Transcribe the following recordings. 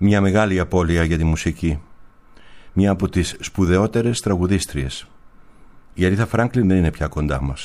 Μια μεγάλη απώλεια για τη μουσική. Μια από τις σπουδαιότερες τραγουδίστριες. Η Αρίθα Φράνκλιν δεν είναι πια κοντά μας.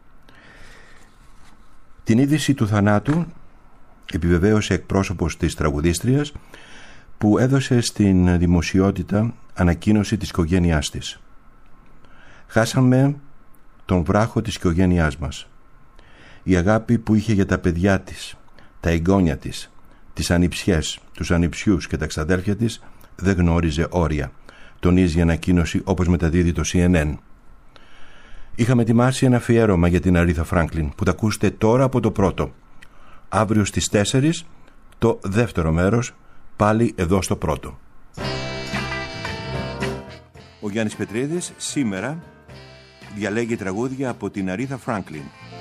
Την είδηση του θανάτου επιβεβαίωσε εκπρόσωπος της τραγουδίστριας που έδωσε στην δημοσιότητα ανακοίνωση της οικογένειάς της. Χάσαμε τον βράχο της οικογένειάς μας. Η αγάπη που είχε για τα παιδιά της, τα εγγόνια της, τις ανιψιές, τους ανιψιούς και τα ξαδέρφια της δεν γνώριζε όρια, τονίζει η ανακοίνωση όπως μεταδίδει το CNN. Είχαμε ετοιμάσει ένα αφιέρωμα για την Αρίθα Φράνκλιν που θα ακούσετε τώρα από το πρώτο. Αύριο στις 4 το δεύτερο μέρος, πάλι εδώ στο πρώτο. Ο Γιάννης Πετρίδης σήμερα διαλέγει τραγούδια από την Αρίθα Φράνκλιν.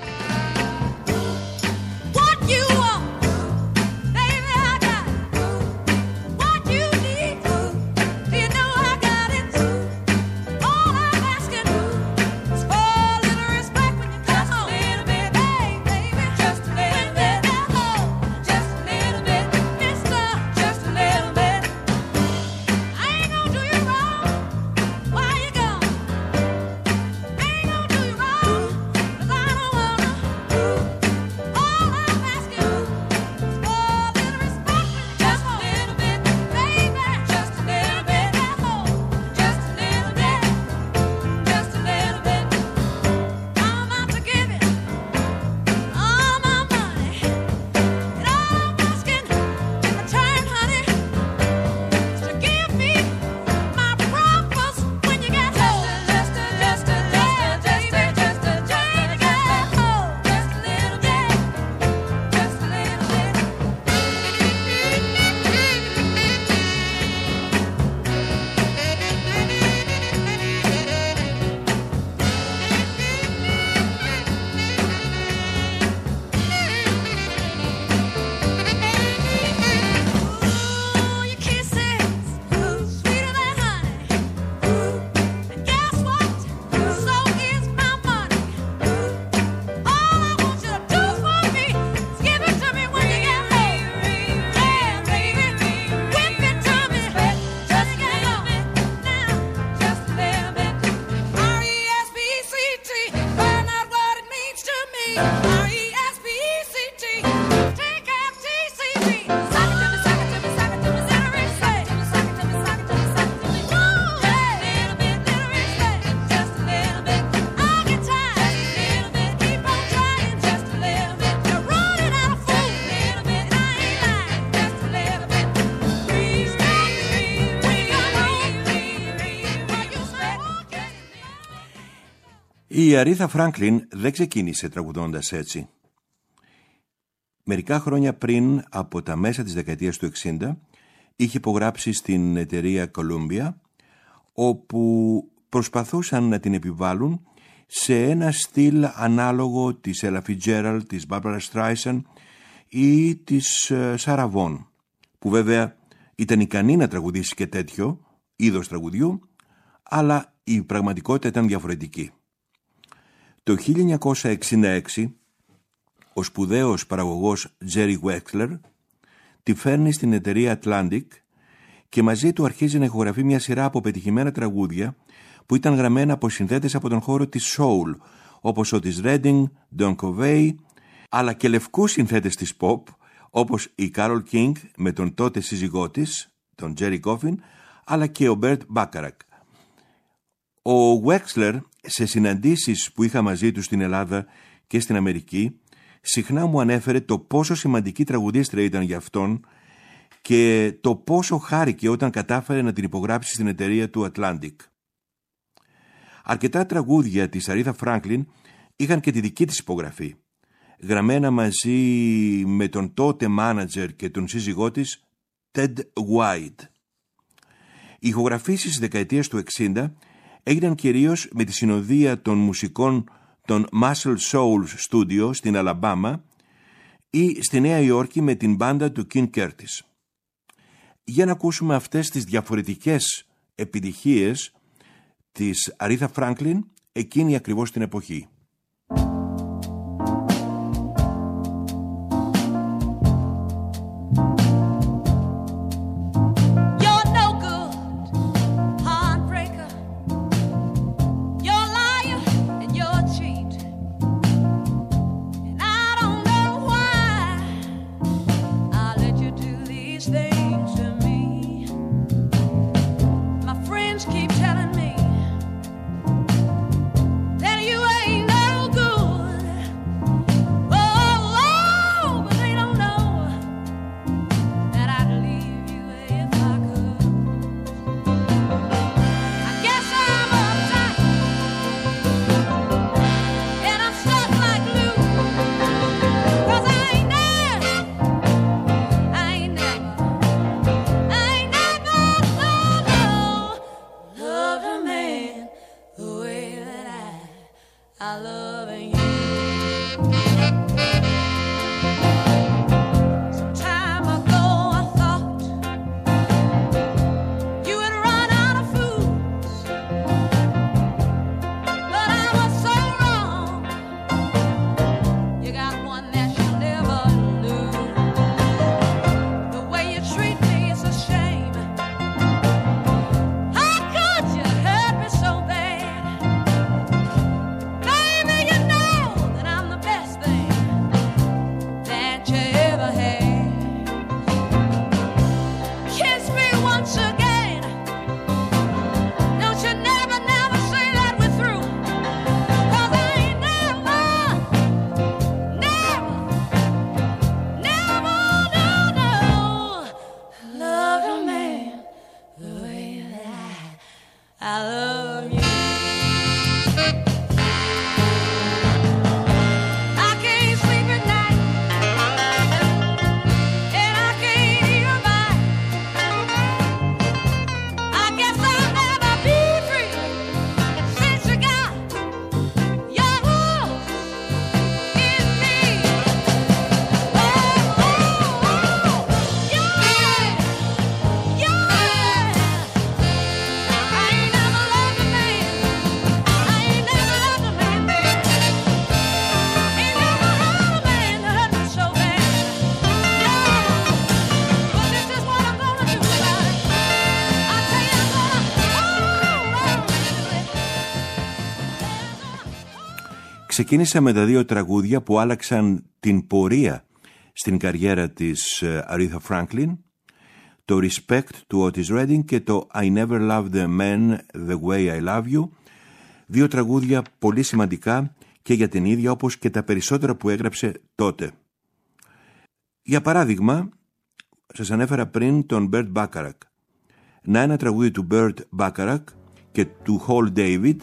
Η Αρίθα Φράνκλιν δεν ξεκίνησε τραγουδώντας έτσι. Μερικά χρόνια πριν, από τα μέσα της δεκαετίας του 60, είχε υπογράψει στην εταιρεία Columbia, όπου προσπαθούσαν να την επιβάλλουν σε ένα στυλ ανάλογο της Ella Fitzgerald, της Barbara Streisand ή της Sarah Vaughan, που βέβαια ήταν ικανή να τραγουδήσει και τέτοιο είδος τραγουδιού, αλλά η πραγματικότητα ήταν διαφορετική. Το 1966, ο σπουδαίος παραγωγός Jerry Wexler τη φέρνει στην εταιρεία Atlantic και μαζί του αρχίζει να ηχογραφεί μια σειρά από πετυχημένα τραγούδια που ήταν γραμμένα από συνθέτες από τον χώρο της soul, όπως ο της Redding, Don Covey, αλλά και λευκούς συνθέτες της pop, όπως η Carole King με τον τότε σύζυγό της, τον Jerry Coffin, αλλά και ο Burt Bacharach. Ο Wexler, σε συναντήσεις που είχα μαζί του στην Ελλάδα και στην Αμερική, συχνά μου ανέφερε το πόσο σημαντική τραγουδίστρια ήταν για αυτόν και το πόσο χάρηκε όταν κατάφερε να την υπογράψει στην εταιρεία του Atlantic. Αρκετά τραγούδια της Αρίθα Φράνκλιν είχαν και τη δική της υπογραφή, γραμμένα μαζί με τον τότε μάνατζερ και τον σύζυγό της, Ted White. Οι ηχογραφήσεις της δεκαετίας του 60 έγιναν κυρίως με τη συνοδεία των μουσικών των Muscle Shoals Studio στην Αλαμπάμα ή στη Νέα Υόρκη με την μπάντα του King Curtis. Για να ακούσουμε αυτές τις διαφορετικές επιτυχίες της Αρίθα Φράνκλιν εκείνη ακριβώς την εποχή. Ξεκίνησα με τα δύο τραγούδια που άλλαξαν την πορεία στην καριέρα της Aretha Franklin, το Respect του Otis Redding και το I Never Loved a Man the Way I Love You, δύο τραγούδια πολύ σημαντικά και για την ίδια όπως και τα περισσότερα που έγραψε τότε. Για παράδειγμα, σας ανέφερα πριν τον Burt Bacharach. Να ένα τραγούδι του Burt Bacharach και του Hall David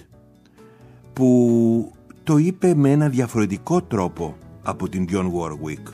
που το είπε με ένα διαφορετικό τρόπο από την Dionne Warwick.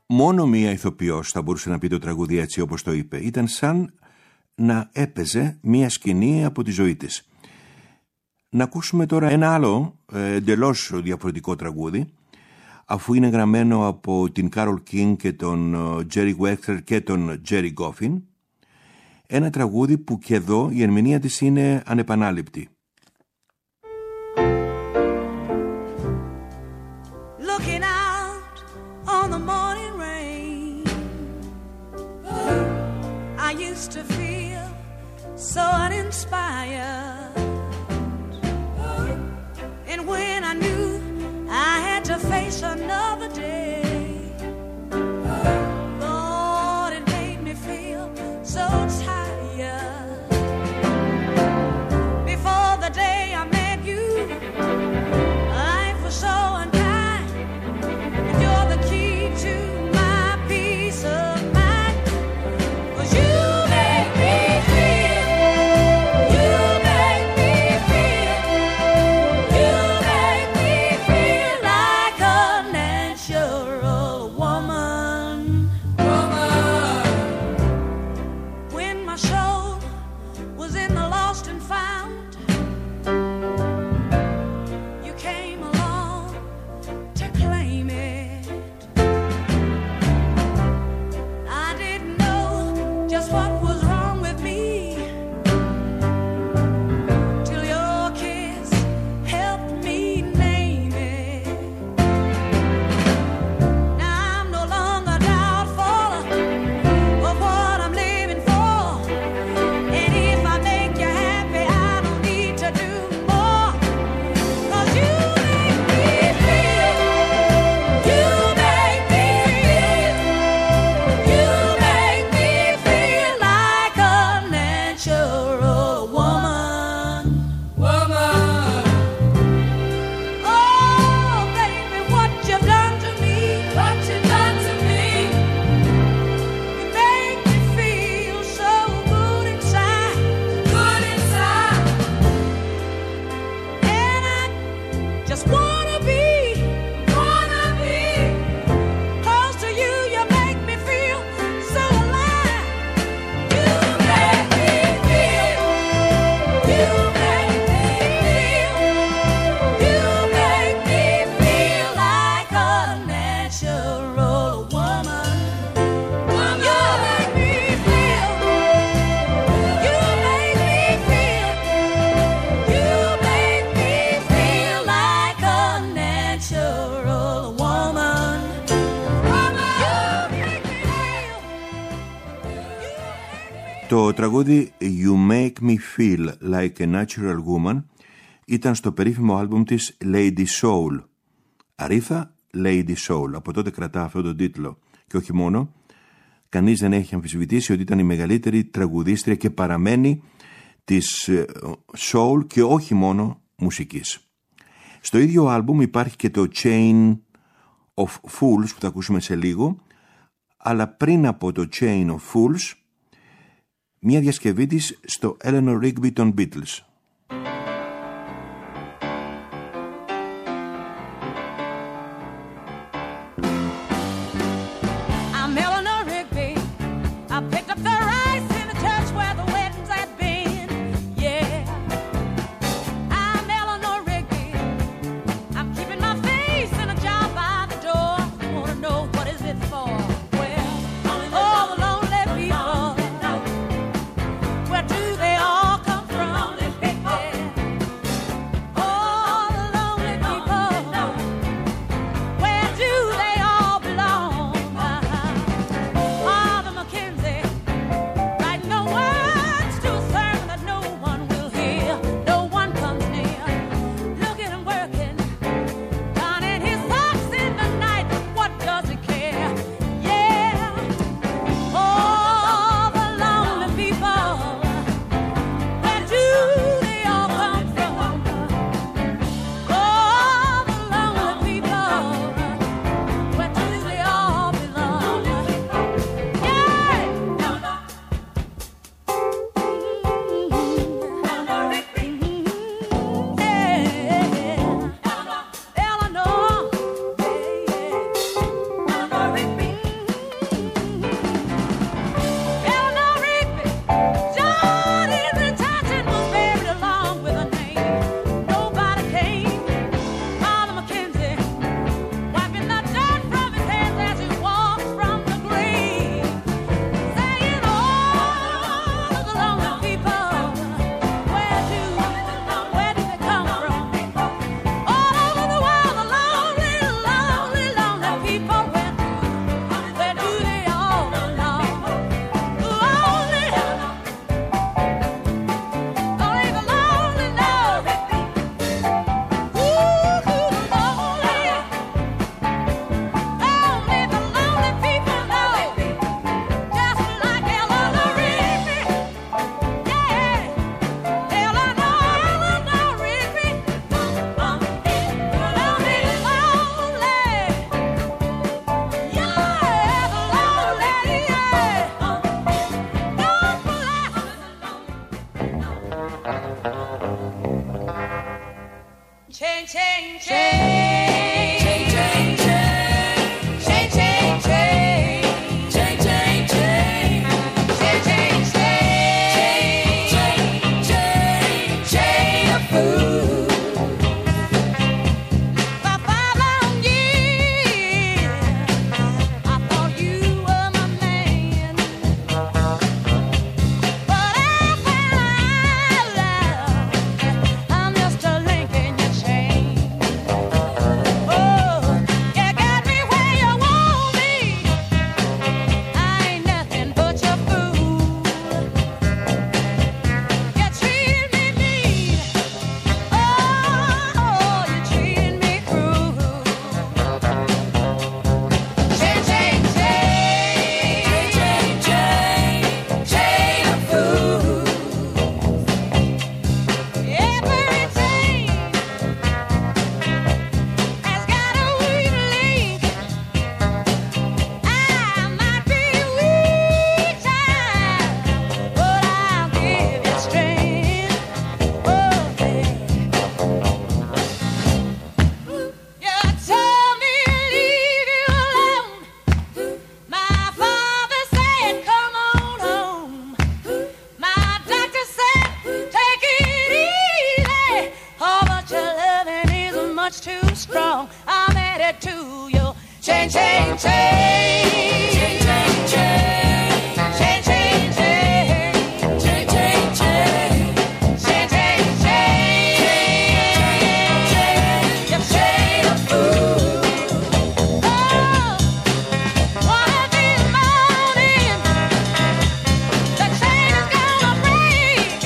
Μόνο μία ηθοποιός θα μπορούσε να πει το τραγούδι έτσι όπως το είπε. Ήταν σαν να έπαιζε μία σκηνή από τη ζωή της. Να ακούσουμε τώρα ένα άλλο εντελώς διαφορετικό τραγούδι, αφού είναι γραμμένο από την Carole King και τον Jerry Wexler και τον Jerry Goffin. Ένα τραγούδι που και εδώ η ερμηνεία της είναι ανεπανάληπτη. Looking out on the morning rain, I used to feel so uninspired, and when I knew I had to face another day, Lord, it made me feel so tired. Before the day I met you, life was so unkind, and you're the key to my peace of mind. 'Cause you make me feel, you make me feel, you make me feel like a natural woman. When my soul was in the lost and found, you came along to claim it. I didn't know just what was wrong with me till your kiss helped me name it. Now I'm no longer doubtful of what I'm living for, and if I make you happy, I don't need to do more. 'Cause you make me feel, you make me feel, you make me feel like a natural woman. Oh, baby, what you've done to me, what you've done to me. You make me feel so good inside, good inside. And I just wanna be close to you. You make me feel so alive. You make me feel, you make me feel, you make me feel like a natural woman. You make me feel, you make me feel, you make me feel like a natural woman. You make me feel, Το τραγούδι You Make Me Feel Like a Natural Woman ήταν στο περίφημο άλμπουμ της Lady Soul. Αρίθα Lady Soul. Από τότε κρατά αυτόν τον τίτλο. Και όχι μόνο, κανείς δεν έχει αμφισβητήσει ότι ήταν η μεγαλύτερη τραγουδίστρια και παραμένει της soul και όχι μόνο μουσικής. Στο ίδιο άλμπουμ υπάρχει και το Chain of Fools που θα ακούσουμε σε λίγο, αλλά πριν από το Chain of Fools μια διασκευή της στο Eleanor Rigby των Beatles. I'm Eleanor Rigby. I picked up the rice in the church where the weddings had been. Yeah, I'm Eleanor Rigby. I'm keeping my face in a jar by the door. Wanna know what is it for? Well, all the lonely people. Where do they all come from? I'm headed to you. Change, change, change. Change, change, change. Change, change, change. Change, change, change. Change, change, change. Just shade of food. Oh, one of these mornings, the chain is gonna break.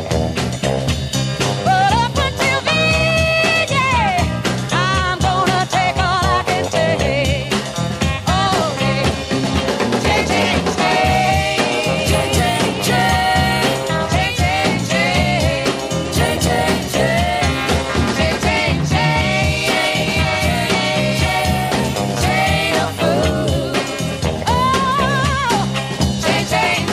But up until then, yeah, I'm gonna take all I can take. Oh, yeah. Change, change, change. Change, change, change. Change, change, change. Change, change, change. Change, change, change. Chain of food. Oh, change, change,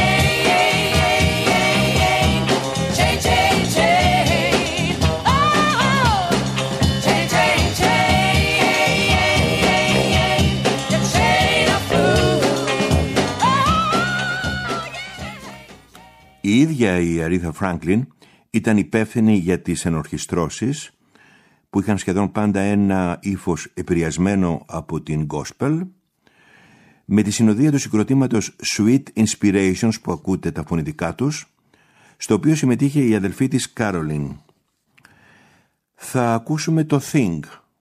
change. Change, change, change. Oh, change, change, change. The chain of food. Oh, Η ίδια η Aretha Franklin ήταν υπεύθυνη για τις ενορχιστρώσεις που είχαν σχεδόν πάντα ένα ύφος επηρεασμένο από την gospel, με τη συνοδεία του συγκροτήματος Sweet Inspirations που ακούτε τα φωνητικά τους, στο οποίο συμμετείχε η αδελφή της Caroline. Θα ακούσουμε το Thing.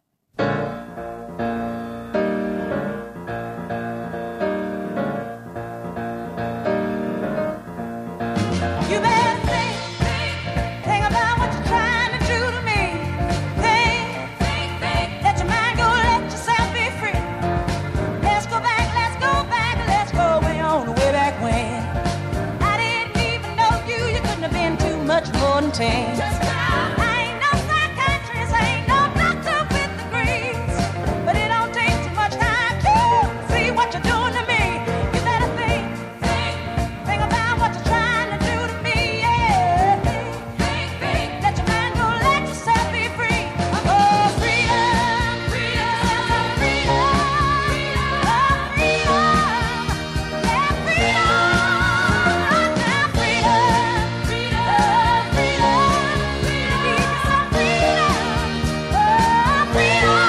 you better think about what you're trying to do to me. Think, let your mind go, let yourself be free. Let's go back, let's go back, let's go way on, way back when. I didn't even know you couldn't have been too much more than 10. I ain't no psychiatrist, I ain't no doctor with degrees, but it don't take too much time to see what you're doing to me. You better think about what you're trying to do to me, yeah. Think, let your mind go, let yourself be free. Oh, freedom, freedom, freedom, oh, freedom, yeah, freedom, now freedom, freedom, freedom, need some freedom, oh, freedom.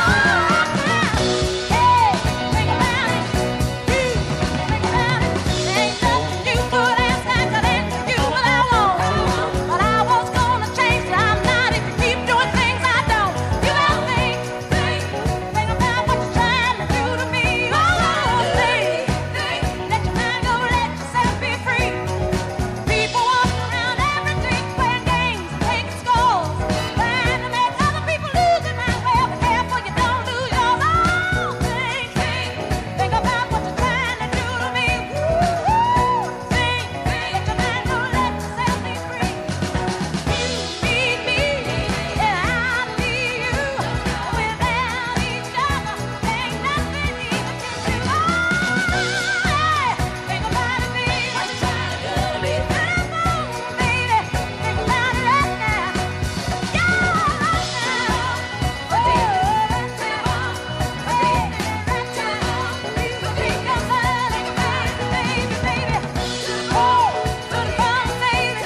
Hey, think about it, think about it. Ain't nothing you could ask, I could answer you what I want. But I was gonna change, but I'm not if you keep doing things I don't. You better think about what you're trying to do to me. Oh, think, let your mind go, let yourself be free. People walking around every day playing games, taking scores, trying to make other people lose their mind. Well, be careful you don't lose yours. Oh, think about what you're trying to do to me. Think, let your mind go, let yourself be free. You need me, and I need you. Without each other, ain't nothing even can do. Oh, think about it, baby. What you trying to do to me? Come on, baby. Think about it right now. Yeah, right now. Oh, think about it right now. You think about it, baby, baby. Oh, good fun, baby.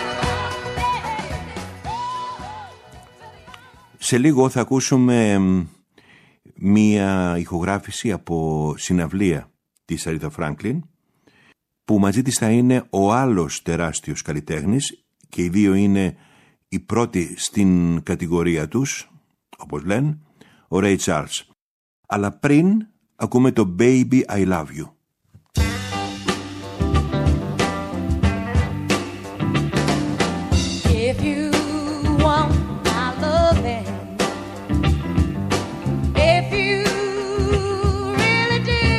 Σε λίγο θα ακούσουμε μία ηχογράφηση από συναυλία της Aretha Franklin, που μαζί της θα είναι ο άλλος τεράστιος καλλιτέχνης, και οι δύο είναι οι πρώτοι στην κατηγορία τους, όπως λένε, ο Ray Charles. Αλλά πριν ακούμε το Baby I Love You. If you want my loving, if you really do,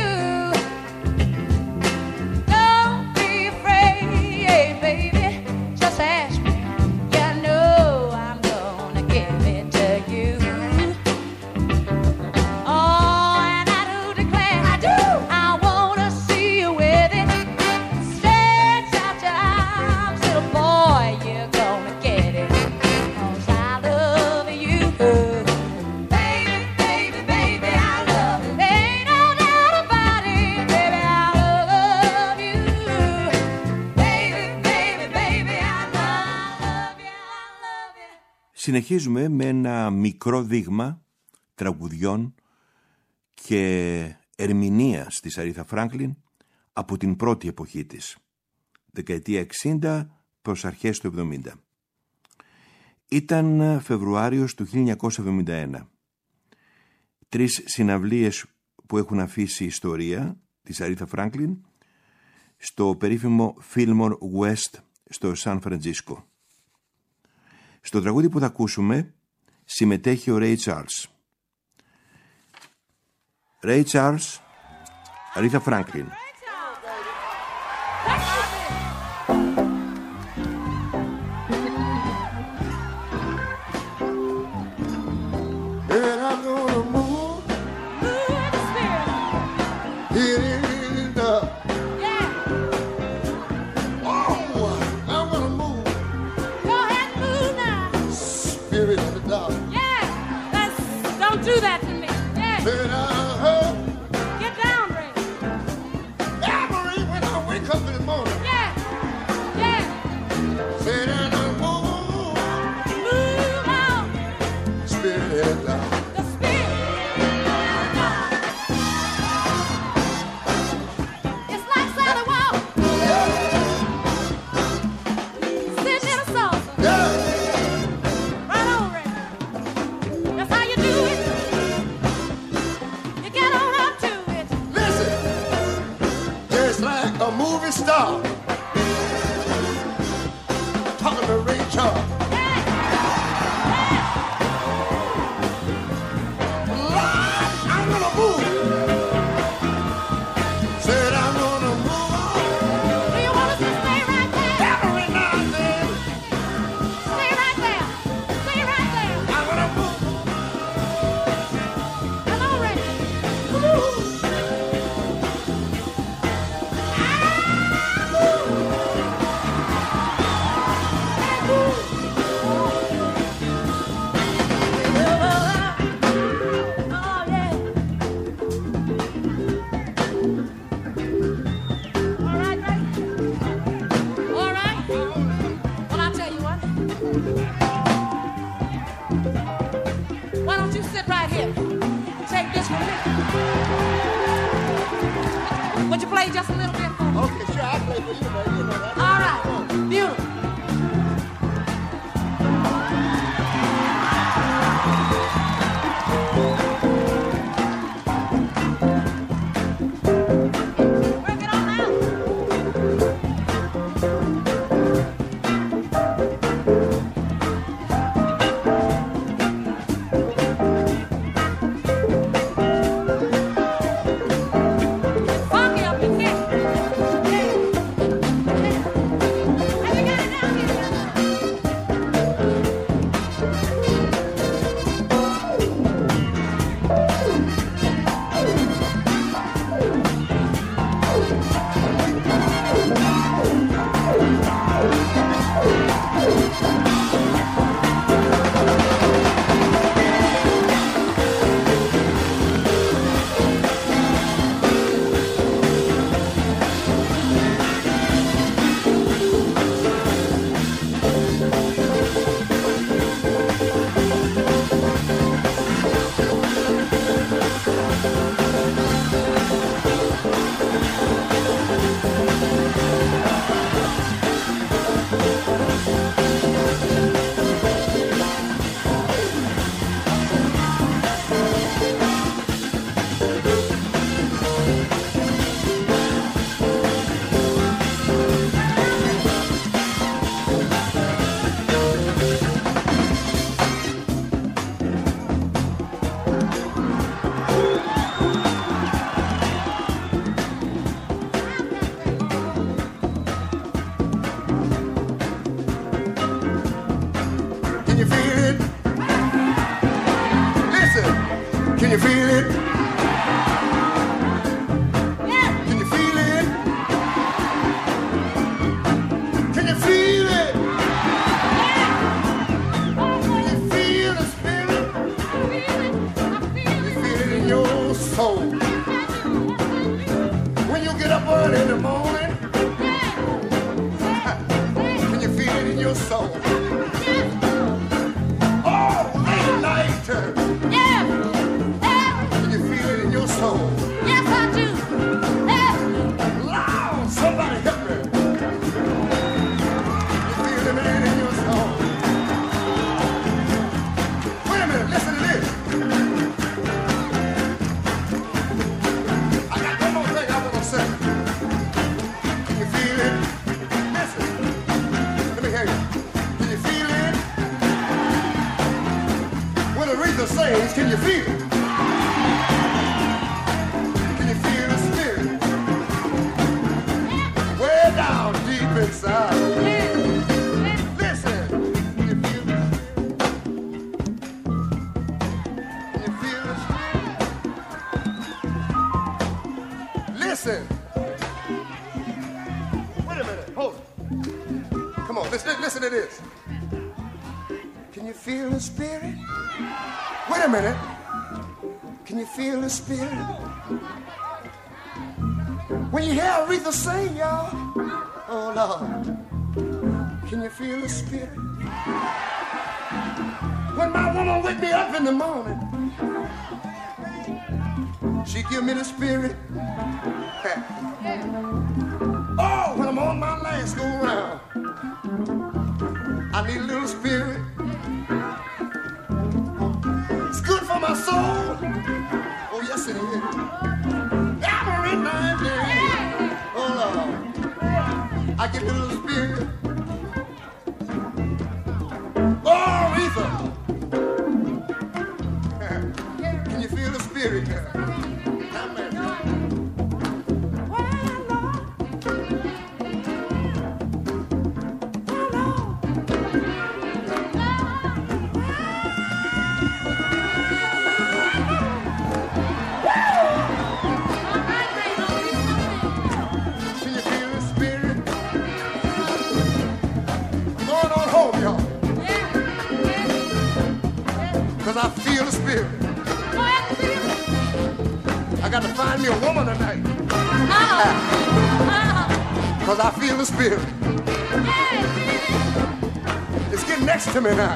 don't be afraid, baby. Just ask me. You know I'm gonna give it to you. Oh, and I do declare, I wanna see you with it. Stretch out your arms, little boy, you're gonna get it. 'Cause I love you. Baby, baby, baby, I love you. Ain't no doubt about it, baby, I love you. Baby, baby, baby, I love you, I love you. Συνεχίζουμε με ένα μικρό δείγμα τραγουδιών και ερμηνείας της Αρήθα Φράνκλιν από την πρώτη εποχή της, δεκαετία 60 προς αρχές του 70. Ήταν Φεβρουάριος του 1971. 3 συναυλίες που έχουν αφήσει ιστορία της Αρήθα Φράνκλιν στο περίφημο Fillmore West στο Σαν Φραντζίσκο. Στο τραγούδι που θα ακούσουμε συμμετέχει ο Ray Charles. Ray Charles, Αρήθα Φράνκλιν. Do that to me. Yeah. Get down, Ray. Yeah, Marie, when I wake up in the morning. Yeah. Yeah. Say that I'm Move out. Spirit loud. The spirit. It's like Sally Wall. Sitting in a saucer. Yeah. Right on, Ray. That's how you do it. A movie star talking to Ray Charles. Lord, I'm gonna move. Said I'm gonna move. Do you want us to stay right there? Every now and then. Stay right there. Stay right there. I'm gonna move. Come on, Ray. Move. Why don't you sit right here? Take this from me. Would you play just a little bit for me? Okay, sure, I'll play for you, man. You know that. All right. Beautiful. Work it on out. Funky up in here. Yeah. Have you got it down here? you feel it? Yeah. Can you feel it? Can you feel it? Can you feel the spirit? You feel it in your soul. When you get up early in the morning, can you feel it in your soul? Oh, late night. Yeah. Listen. Wait a minute. Hold it. Come on. Listen to this. Can you feel the spirit? Wait a minute. Can you feel the spirit? When you hear Aretha sing, y'all. Oh, Lord. Can you feel the spirit? When my woman wake me up in the morning, she give me the spirit. Oh, when I'm on my last go round, I need a little spirit. It's good for my soul. Oh, yes, it is. Every night and day. Oh, Lord. I get a little spirit. Oh, Aretha. Can you feel the spirit, girl? I feel the spirit. I got to find me a woman tonight. Because I feel the spirit. It's getting next to me now.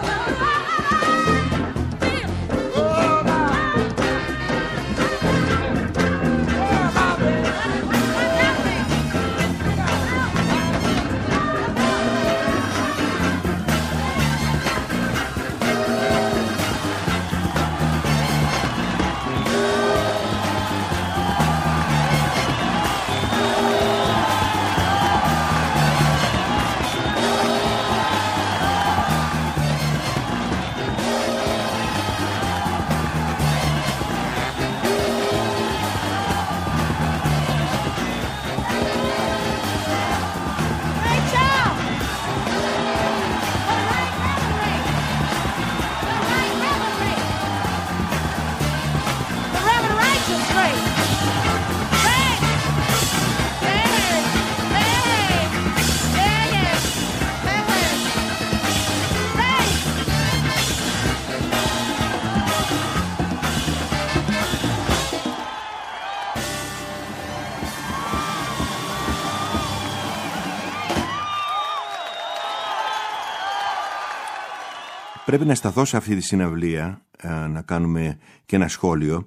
Πρέπει να σταθώ σε αυτή τη συναυλία, να κάνουμε και ένα σχόλιο.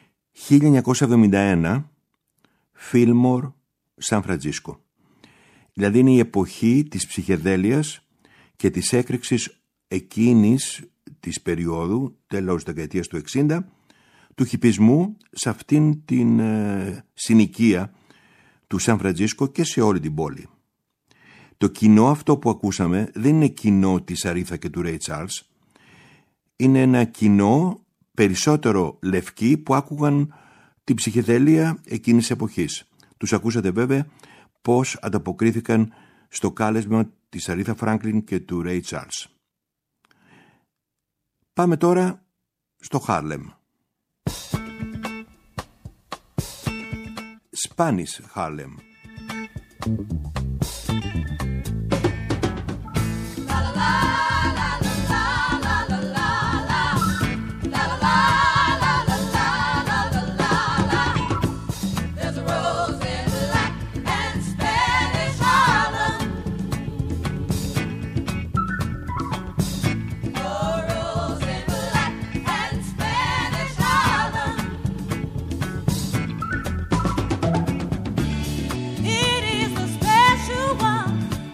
1971, Fillmore, Σαν Φραντζίσκο. Δηλαδή είναι η εποχή της ψυχεδέλειας και της έκρηξης εκείνης της περίοδου, τέλος δεκαετίας του 60, του χιπισμού σε αυτήν την συνοικία του Σαν Φραντζίσκο και σε όλη την πόλη. Το κοινό αυτό που ακούσαμε δεν είναι κοινό της Αρίθα και του Ρέι Τσάρλς. Είναι ένα κοινό περισσότερο λευκοί που άκουγαν την ψυχεδέλεια εκείνης της εποχής. Τους ακούσατε βέβαια πώς ανταποκρίθηκαν στο κάλεσμα της Αρίθα Φράνκλιν και του Ρέι Τσάρλς. Πάμε τώρα στο Χάρλεμ. Spanish Harlem. It is the special one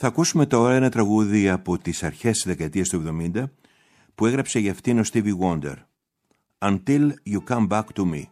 Θα ακούσουμε τώρα ένα τραγούδι από τις αρχές της δεκαετίας του 70 που έγραψε για αυτήν ο Stevie Wonder. Until You Come Back to Me.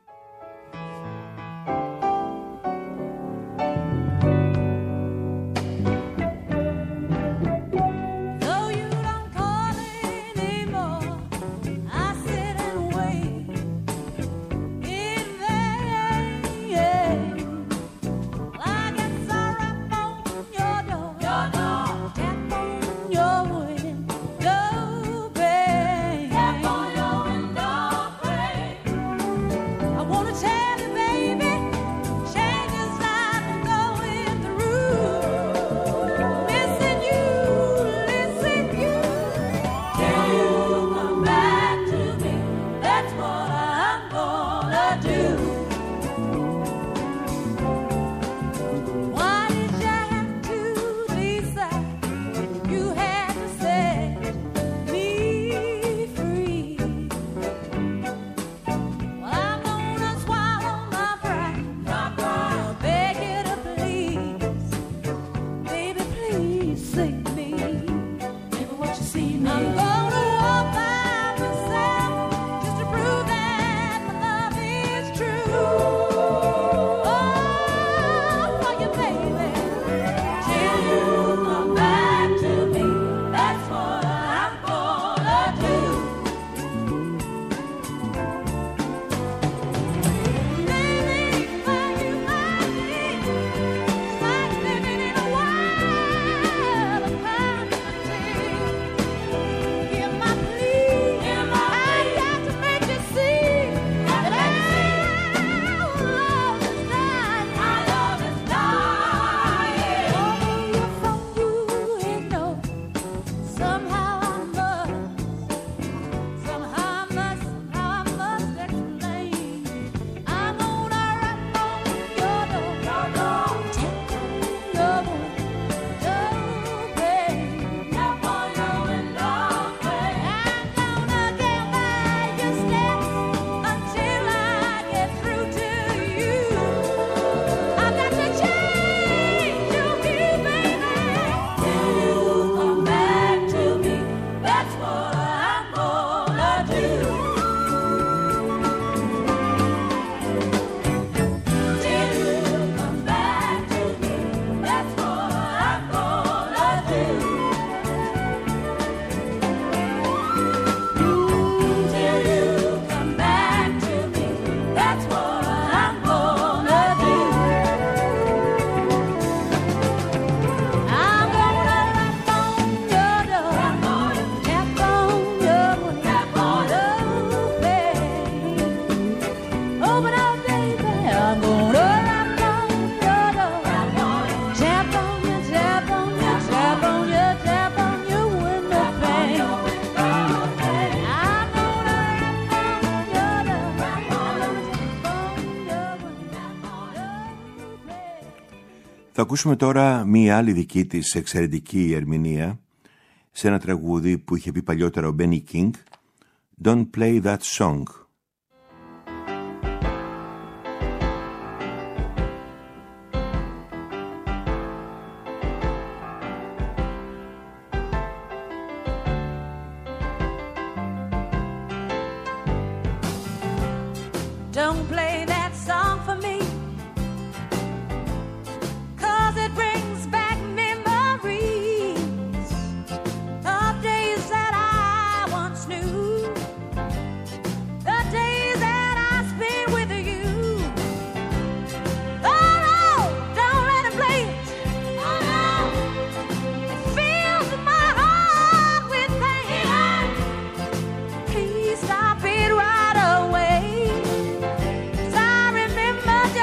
Θα ακούσουμε τώρα μία άλλη δική της εξαιρετική ερμηνεία σε ένα τραγούδι που είχε πει παλιότερα ο Benny King, Don't Play That Song. Don't play that song for me, 'cause it brings back memories of days that I once knew, the days that I spent with you. Oh no, don't let it play it. Oh no, it fills my heart with pain. Please stop it right away.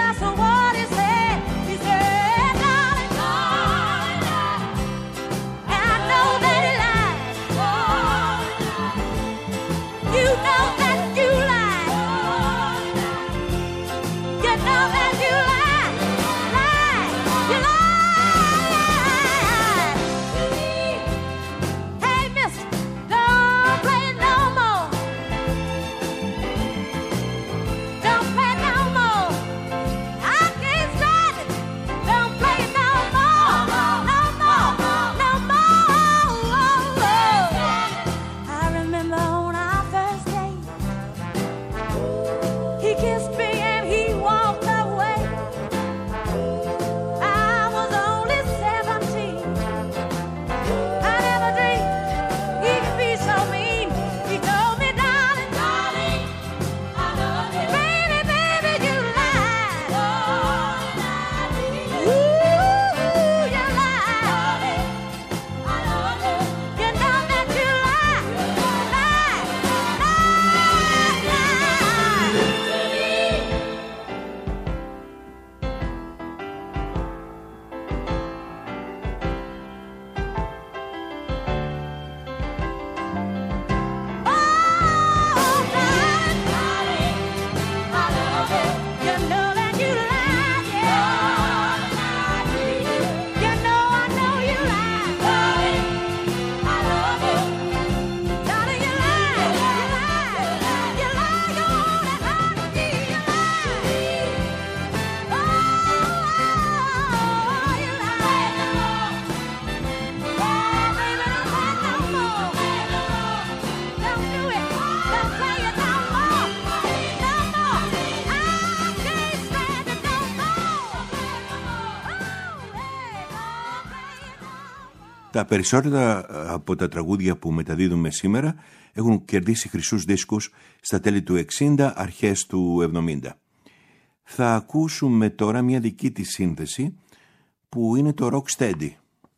Τα περισσότερα από τα τραγούδια που μεταδίδουμε σήμερα έχουν κερδίσει χρυσούς δίσκους στα τέλη του 60, αρχές του 70. Θα ακούσουμε τώρα μια δική της σύνθεση που είναι το Rocksteady.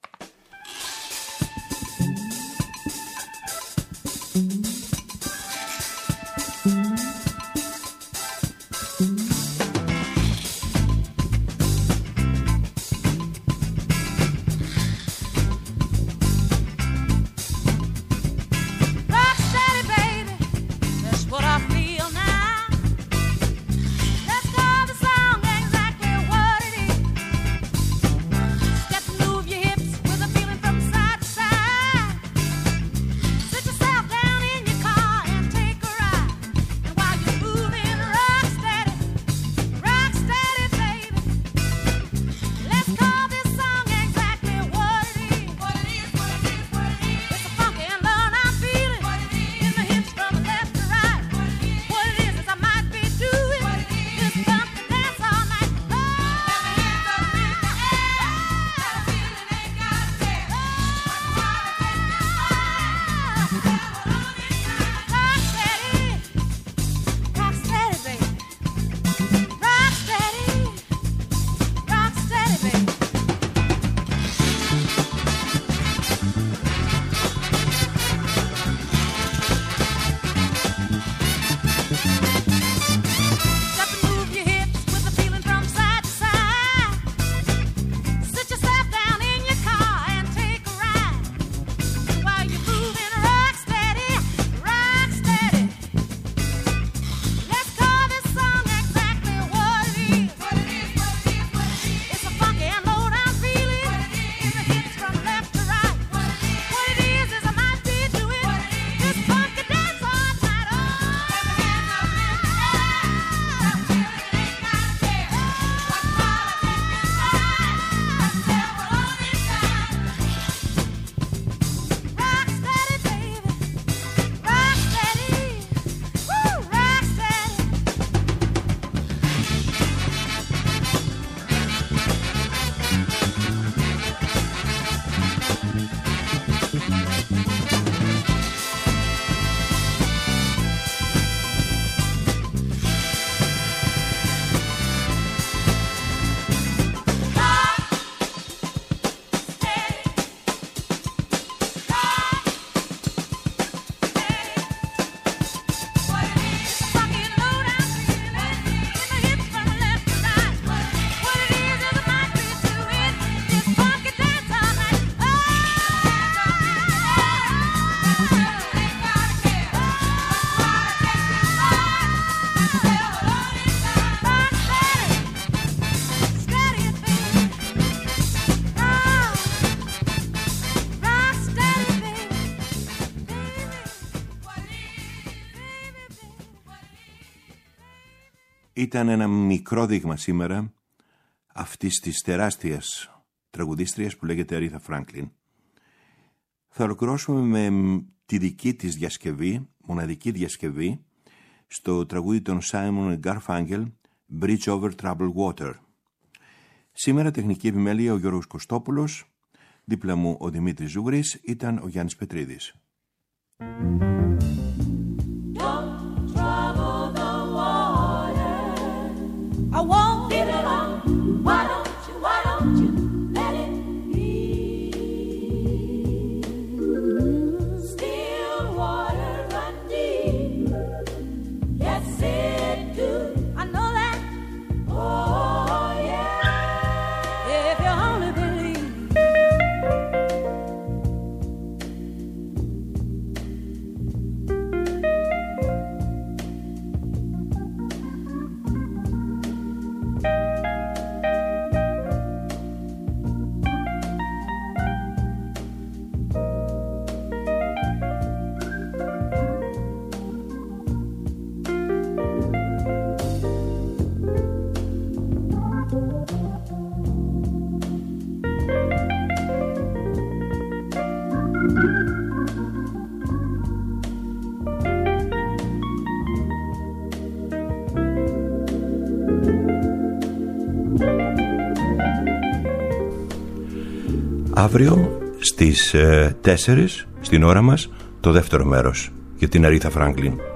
Ήταν ένα μικρό δείγμα σήμερα αυτής της τεράστιας τραγουδίστριας που λέγεται Aretha Franklin. Θα ολοκληρώσουμε με τη δική της διασκευή, μοναδική διασκευή, στο τραγούδι των Simon & Garfunkel, Bridge Over Troubled Water. Σήμερα τεχνική επιμέλεια ο Γιώργος Κωστόπουλος, δίπλα μου ο Δημήτρης Ζούγρης, ήταν ο Γιάννης Πετρίδης. I won't get along. Why don't you let it be? Still water run deep. Yes, it do. I know that. Oh, yeah. If you only believe. Αύριο στις 4 στην ώρα μας το δεύτερο μέρος για την Αρίθα Φράγκλιν.